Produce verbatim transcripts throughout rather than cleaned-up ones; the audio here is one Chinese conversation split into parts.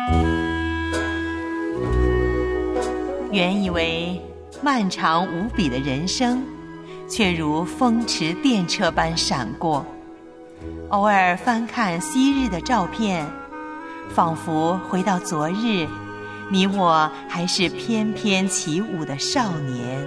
原以为漫长无比的人生，却如风驰电掣般闪过。偶尔翻看昔日的照片，仿佛回到昨日，你我还是翩翩起舞的少年。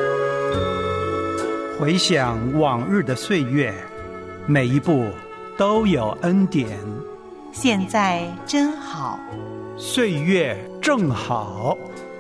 回想往日的岁月，每一步都有恩典。 现在真好， 岁月正好。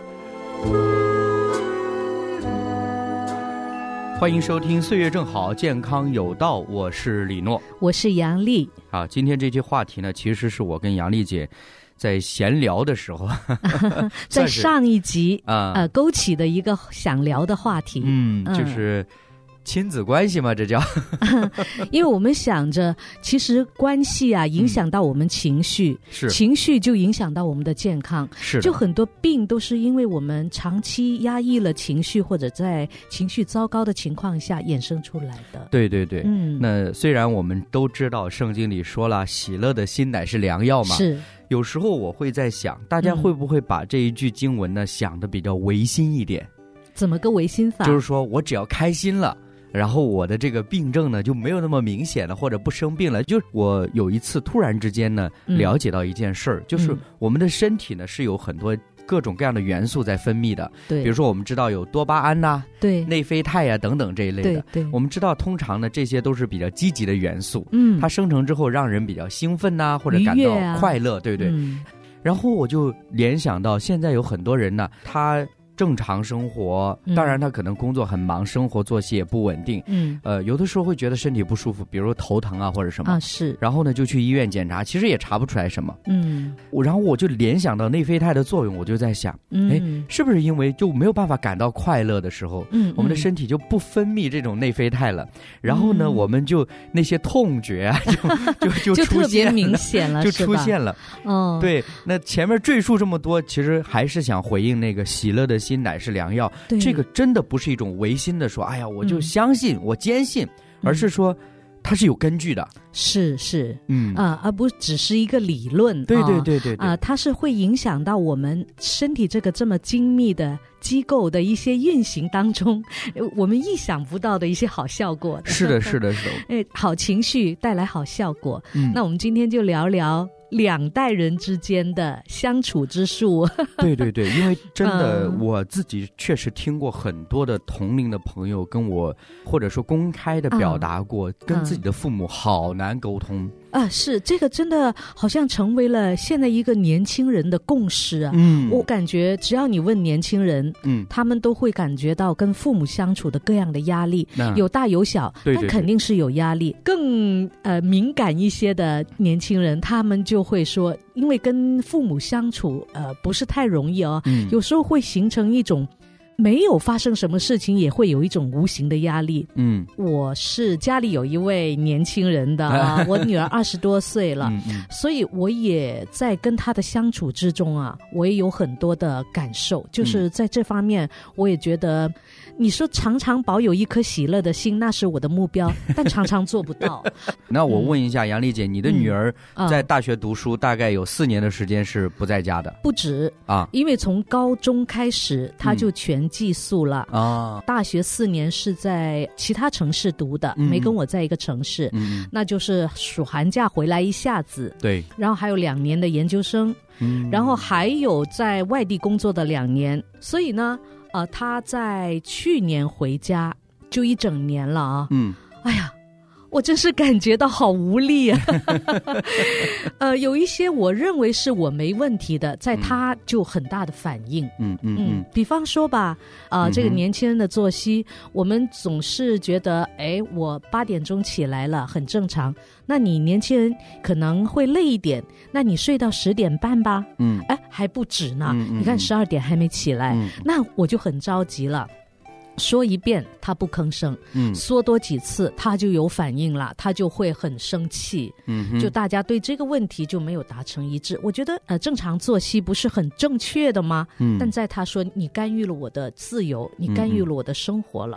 欢迎收听《岁月正好，健康有道》，我是李诺， 我是杨丽。 啊，今天这期话题呢，其实是我跟杨丽姐在闲聊的时候， 在上一集啊、 呃勾起的一个想聊的话题， 嗯，就是亲子关系嘛，这叫因为我们想着其实关系啊影响到我们情绪、嗯、 是情绪就影响到我们的健康， 是就很多病都是因为我们长期压抑了情绪，或者在情绪糟糕的情况下衍生出来的。 对对对， 嗯， 那虽然我们都知道圣经里说了喜乐的心乃是良药嘛， 是有时候我会在想，大家会不会把这一句经文呢、嗯、想得比较违心一点？ 怎么个违心法？ 就是说我只要开心了，然后我的这个病症呢就没有那么明显了，或者不生病了。就我有一次突然之间呢、嗯、了解到一件事儿，就是我们的身体呢是有很多各种各样的元素在分泌的，对，比如说我们知道有多巴胺呐、啊、对，内啡肽呀、啊、等等这一类的，对对，我们知道通常呢这些都是比较积极的元素，嗯，它生成之后让人比较兴奋呐、啊，或者感到快乐，对对、嗯。然后我就联想到现在有很多人呢，他正常生活，当然他可能工作很忙，生活作息也不稳定，嗯，呃，有的时候会觉得身体不舒服，比如说头疼啊或者什么啊，是，然后呢就去医院检查，其实也查不出来什么，嗯，我然后我就联想到内啡肽的作用，我就在想，嗯，哎，是不是因为就没有办法感到快乐的时候，嗯，我们的身体就不分泌这种内啡肽了，然后呢，嗯、我们就那些痛觉啊，就就就就特别明显了， 就出现了，哦，对，那前面赘述这么多，其实还是想回应那个喜乐的心乃是良药，这个真的不是一种违心的说，哎呀，我就相信，嗯、我坚信，而是说它是有根据的， 是是，嗯啊、呃，而不只是一个理论， 对对对对啊、呃，它是会影响到我们身体这个这么精密的机构的一些运行当中，我们意想不到的一些好效果的。 是的，是的，是的， 哎，好情绪带来好效果。嗯，那我们今天就聊聊两代人之间的相处之术。 对对对，因为真的、嗯、我自己确实听过很多的同龄的朋友跟我或者说公开的表达过、嗯、跟自己的父母好难沟通啊，是这个真的好像成为了现在一个年轻人的共识啊。嗯，我感觉只要你问年轻人，嗯，他们都会感觉到跟父母相处的各样的压力，有大有小，对对对，但肯定是有压力。更呃敏感一些的年轻人，他们就会说，因为跟父母相处呃不是太容易哦，嗯，有时候会形成一种没有发生什么事情也会有一种无形的压力。嗯，我是家里有一位年轻人的啊，我女儿二十多岁了，嗯嗯，所以我也在跟她的相处之中啊，我也有很多的感受，就是在这方面我也觉得你说常常保有一颗喜乐的心，那是我的目标，但常常做不到。 那我问一下杨丽姐，你的女儿在大学读书大概有四年的时间是不在家的？ 不止啊，因为从高中开始她就全寄宿了、嗯、啊。大学四年是在其他城市读的、嗯、没跟我在一个城市、嗯、那就是暑寒假回来一下子，对，然后还有两年的研究生、嗯、然后还有在外地工作的两年，所以呢呃，他在去年回家就一整年了啊。嗯，哎呀，我真是感觉到好无力啊。呃，有一些我认为是我没问题的，在他就很大的反应。嗯嗯 嗯, 嗯，比方说吧，啊、呃嗯，这个年轻人的作息，我们总是觉得，哎，我八点钟起来了，很正常。那你年轻人可能会累一点，那你睡到十点半吧。嗯，哎，还不止呢。嗯嗯、你看十二点还没起来、嗯，那我就很着急了。说一遍他不吭声，嗯，说多几次他就有反应了，他就会很生气，嗯，就大家对这个问题就没有达成一致。我觉得呃，正常作息不是很正确的吗？嗯，但在他说你干预了我的自由，你干预了我的生活了。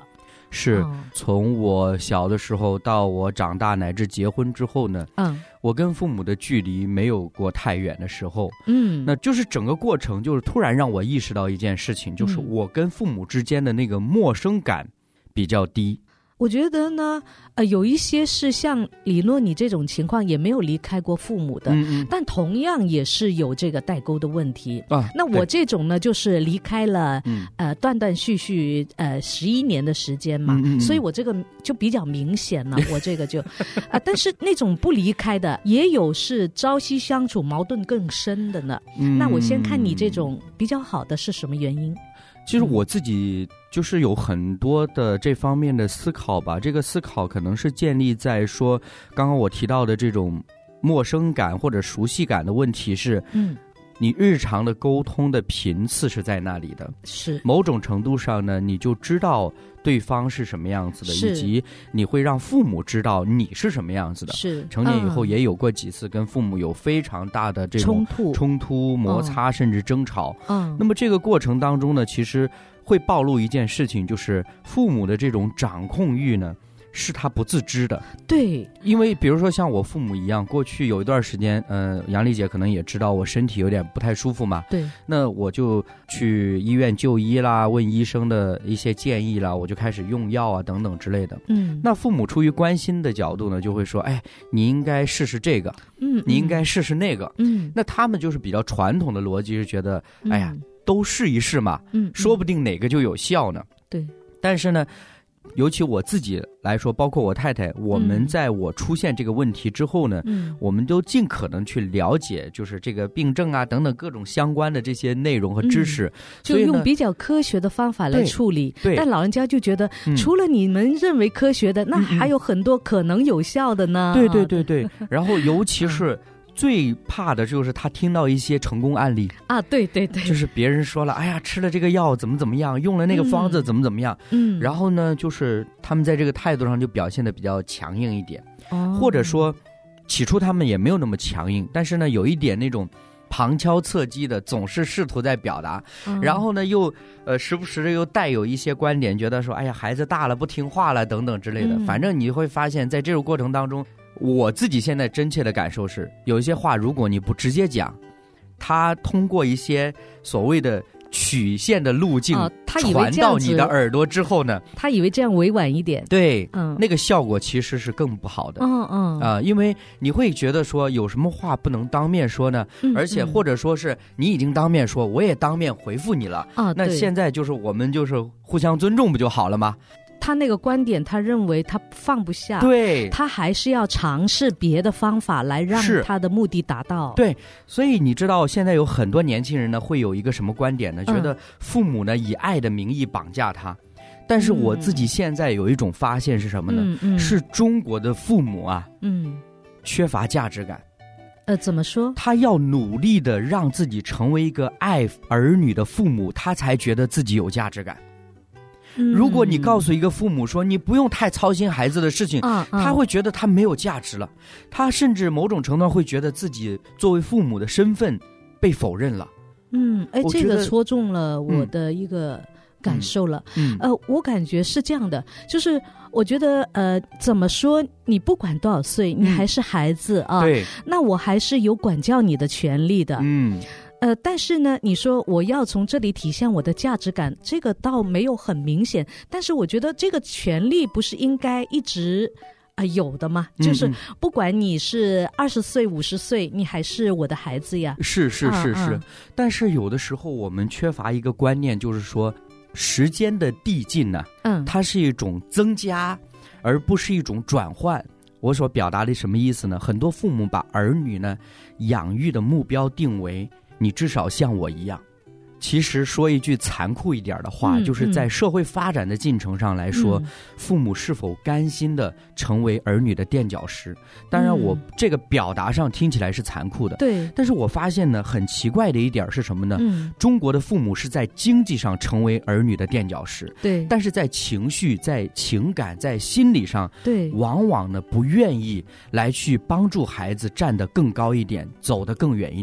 是从我小的时候到我长大乃至结婚之后呢，嗯，我跟父母的距离没有过太远的时候，嗯，那就是整个过程就是突然让我意识到一件事情，就是我跟父母之间的那个陌生感比较低。 我觉得呢，呃，有一些是像李诺你这种情况也没有离开过父母的，嗯嗯，但同样也是有这个代沟的问题啊。那我这种呢，就是离开了，嗯、呃，断断续续呃十一年的时间嘛，嗯嗯，所以我这个就比较明显了。我这个就啊、呃，但是那种不离开的也有是朝夕相处矛盾更深的呢。嗯、那我先看你这种比较好的是什么原因？ 其实我自己就是有很多的这方面的思考吧，这个思考可能是建立在说刚刚我提到的这种陌生感或者熟悉感的问题是，嗯，你日常的沟通的频次是在那里的， 是某种程度上呢，你就知道对方是什么样子的，以及你会让父母知道你是什么样子的。 是成年以后也有过几次跟父母有非常大的这种冲突、 冲突、摩擦，嗯、甚至争吵。嗯，那么这个过程当中呢，其实会暴露一件事情，就是父母的这种掌控欲呢，是他不自知的。 对， 因为比如说像我父母一样，过去有一段时间，呃，杨丽姐可能也知道我身体有点不太舒服嘛。 对， 那我就去医院就医啦，问医生的一些建议啦，我就开始用药啊等等之类的。嗯，那父母出于关心的角度呢，就会说，哎，你应该试试这个，嗯，你应该试试那个，嗯，那他们就是比较传统的逻辑是觉得，哎呀，都试一试嘛，嗯，说不定哪个就有效呢。 对， 但是呢，尤其我自己来说，包括我太太，我们在我出现这个问题之后呢，嗯，我们都尽可能去了解，就是这个病症啊等等各种相关的这些内容和知识，嗯、 就用比较科学的方法来处理。 对， 但老人家就觉得，嗯、除了你们认为科学的，那还有很多可能有效的呢。 对对对对，然后尤其是。最怕的就是他听到一些成功案例啊，对对对， 就是别人说了，哎呀，吃了这个药怎么怎么样，用了那个方子怎么怎么样，嗯，然后呢，就是他们在这个态度上就表现得比较强硬一点，哦，或者说起初他们也没有那么强硬，但是呢，有一点那种旁敲侧击的，总是试图在表达，嗯、然后呢，又呃时不时的又带有一些观点，觉得说，哎呀，孩子大了不听话了等等之类的，嗯、反正你会发现在这种过程当中。我自己现在真切的感受是，有一些话如果你不直接讲，他通过一些所谓的曲线的路径传到你的耳朵之后呢， 哦、他以为这样委婉一点， 对，嗯，那个效果其实是更不好的，嗯嗯啊、呃，因为你会觉得说有什么话不能当面说呢？嗯、而且或者说是你已经当面说，我也当面回复你了，啊，那现在就是我们就是互相尊重不就好了吗？ 他那个观点，他认为他放不下， 对， 他还是要尝试别的方法来让他的目的达到。 对，所以你知道现在有很多年轻人呢，会有一个什么观点呢？觉得父母呢以爱的名义绑架他。但是我自己现在有一种发现是什么呢？嗯嗯、是中国的父母啊，嗯，缺乏价值感。 呃，怎么说？ 他要努力的让自己成为一个爱儿女的父母，他才觉得自己有价值感。如果你告诉一个父母说你不用太操心孩子的事情，嗯嗯、他会觉得他没有价值了，他甚至某种程度上会觉得自己作为父母的身份被否认了。 嗯，哎，这个戳中了我的一个感受了。嗯，嗯呃，我感觉是这样的，就是我觉得呃，怎么说，你不管多少岁，你还是孩子啊， 对， 那我还是有管教你的权利的。嗯。呃，但是呢，你说我要从这里体现我的价值感，这个倒没有很明显。但是我觉得这个权利不是应该一直啊、呃、有的吗？嗯、就是不管你是二十岁、五十岁，你还是我的孩子呀。 是是是是、嗯，但是有的时候我们缺乏一个观念，就是说时间的递进呢，嗯，它是一种增加，而不是一种转换。我所表达的什么意思呢？很多父母把儿女呢养育的目标定为。你至少像我一样。其实说一句残酷一点的话、嗯、就是在社会发展的进程上来说、嗯、父母是否甘心的成为儿女的垫脚石。当然我这个表达上听起来是残酷的， 对， 但是我发现呢很奇怪的一点是什么呢、嗯、中国的父母是在经济上成为儿女的垫脚石， 对， 但是在情绪在情感在心理上， 对， 往往呢不愿意来去帮助孩子站得更高一点，走得更远一点。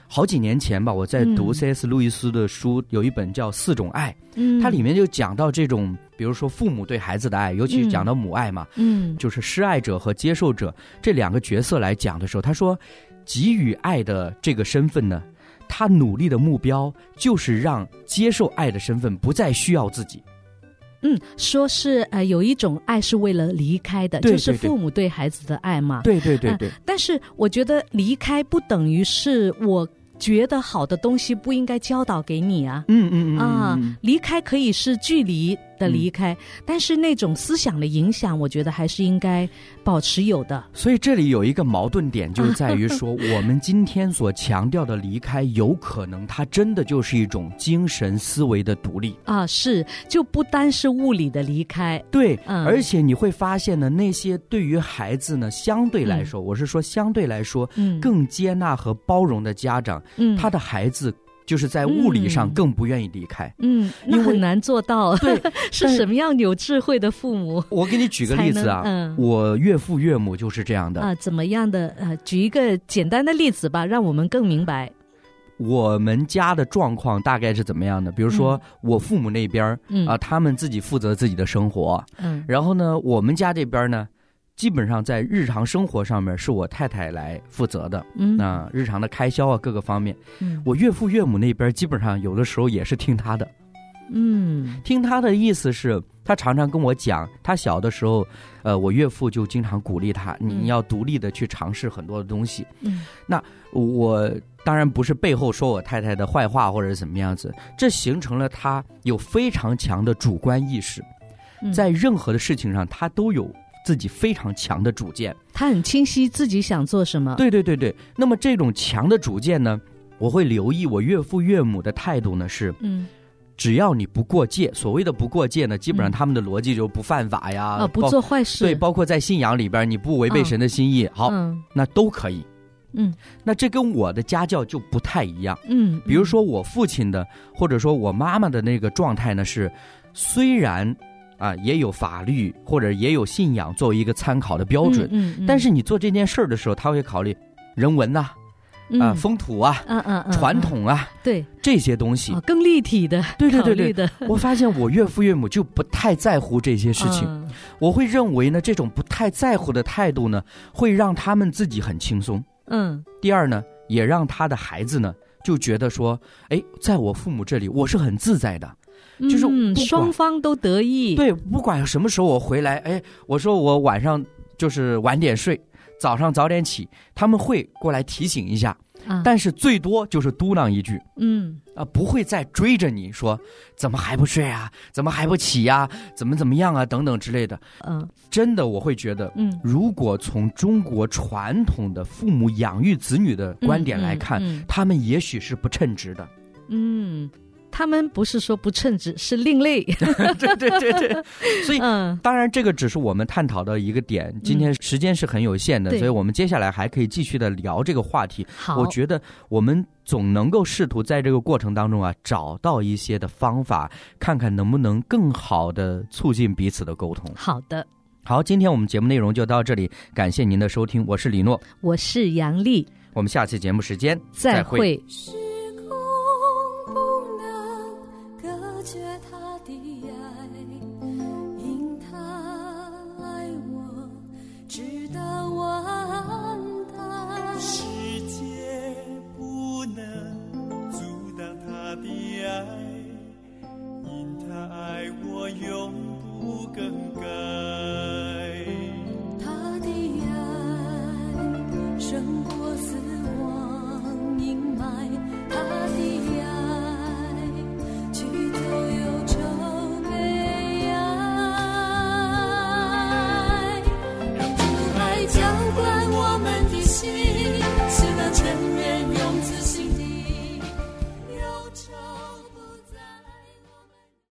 好几年前吧，我在读 C S 路易斯的书，有一本叫《四种爱》，嗯，它里面就讲到这种，比如说父母对孩子的爱，尤其是讲到母爱嘛，嗯，就是施爱者和接受者这两个角色来讲的时候，他说，给予爱的这个身份呢，他努力的目标就是让接受爱的身份不再需要自己。 嗯，说是呃有一种爱是为了离开的， 对对对， 就是父母对孩子的爱嘛。 对对对对、呃。 但是我觉得离开不等于是我觉得好的东西不应该教导给你啊。 嗯嗯嗯啊，离开可以是距离的离开、嗯，但是那种思想的影响，我觉得还是应该保持有的。 所以这里有一个矛盾点，就在于说，我们今天所强调的离开，有可能它真的就是一种精神思维的独立啊，是，就不单是物理的离开。 对，嗯、而且你会发现呢，那些对于孩子呢，相对来说，嗯、我是说相对来说，嗯，更接纳和包容的家长，嗯，他的孩子。就是在物理上更不愿意离开， 嗯，那很难做到。 对， 是什么样有智慧的父母？ 我给你举个例子啊，嗯，我岳父岳母就是这样的啊。怎么样的？呃，举一个简单的例子吧，让我们更明白。 我们家的状况大概是怎么样的？比如说，我父母那边，嗯啊，他们自己负责自己的生活，嗯，然后呢，我们家这边呢。基本上在日常生活上面是我太太来负责的，嗯，啊，日常的开销啊各个方面，嗯，我岳父岳母那边基本上有的时候也是听他的，嗯，听他的意思是，他常常跟我讲，他小的时候，呃，我岳父就经常鼓励他，你要独立的去尝试很多的东西，嗯，那我当然不是背后说我太太的坏话或者怎么样子，这形成了他有非常强的主观意识，在任何的事情上他都有。自己非常强的主见， 他很清晰自己想做什么。 对对对对，那么这种强的主见呢，我会留意我岳父岳母的态度呢是，嗯，只要你不过界，所谓的不过界呢，基本上他们的逻辑就是不犯法呀， 啊，不做坏事， 对，包括在信仰里边你不违背神的心意，哦、好、嗯，那都可以。嗯，那这跟我的家教就不太一样。嗯，比如说我父亲的，或者说我妈妈的那个状态呢是，虽然。啊，也有法律或者也有信仰作为一个参考的标准，嗯嗯嗯、但是你做这件事儿的时候，他会考虑人文呐、啊，嗯、啊，风土啊，嗯嗯嗯、传统啊， 对这些东西、 哦、更立体的， 对对对对。我发现我岳父岳母就不太在乎这些事情，嗯、我会认为呢，这种不太在乎的态度呢，会让他们自己很轻松。嗯，第二呢，也让他的孩子呢就觉得说，哎，在我父母这里我是很自在的。就是嗯，双方都得意。 对，不管什么时候我回来，哎，我说我晚上就是晚点睡，早上早点起，他们会过来提醒一下，啊、但是最多就是嘟囔一句，嗯啊，不会再追着你说怎么还不睡啊，怎么还不起呀、啊，怎么怎么样啊等等之类的。嗯，真的我会觉得，嗯，如果从中国传统的父母养育子女的观点来看，嗯嗯嗯、他们也许是不称职的。 嗯。他们不是说不称职，是另类。 对对对对，所以、嗯、当然这个只是我们探讨的一个点。今天时间是很有限的，嗯、所以我们接下来还可以继续的聊这个话题。 好， 我觉得我们总能够试图在这个过程当中啊，找到一些的方法，看看能不能更好的促进彼此的沟通。 好的， 好，今天我们节目内容就到这里，感谢您的收听，我是李诺， 我是杨丽， 我们下期节目时间再会。 再会。